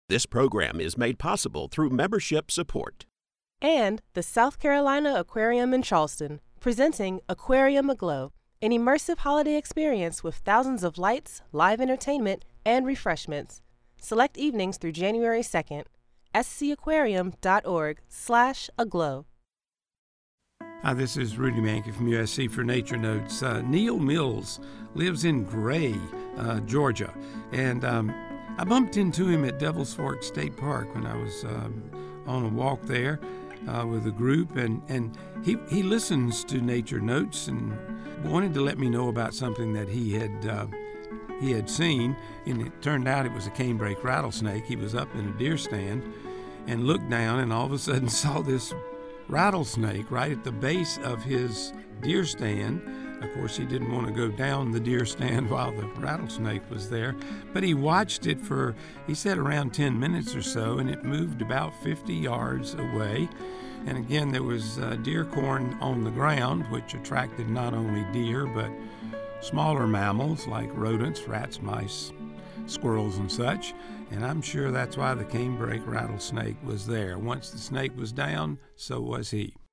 This program is made possible through membership support. And the South Carolina Aquarium in Charleston, presenting Aquarium Aglow, an immersive holiday experience with thousands of lights, live entertainment, and refreshments. Select evenings through January 2nd. scaquarium.org/aglow. Hi, this is Rudy Mankey from USC for Nature Notes. Neil Mills lives in Gray, Georgia, and I bumped into him at Devil's Fork State Park when I was on a walk there with a group, and he listens to Nature Notes and wanted to let me know about something that he had seen, and it turned out it was a canebrake rattlesnake. He was up in a deer stand and looked down and all of a sudden saw this rattlesnake right at the base of his deer stand. Of course, he didn't want to go down the deer stand while the rattlesnake was there, but he watched it for, he said, around 10 minutes or so, and it moved about 50 yards away. And again, there was deer corn on the ground, which attracted not only deer, but smaller mammals like rodents, rats, mice, squirrels, and such. And I'm sure that's why the canebrake rattlesnake was there. Once the snake was down, so was he.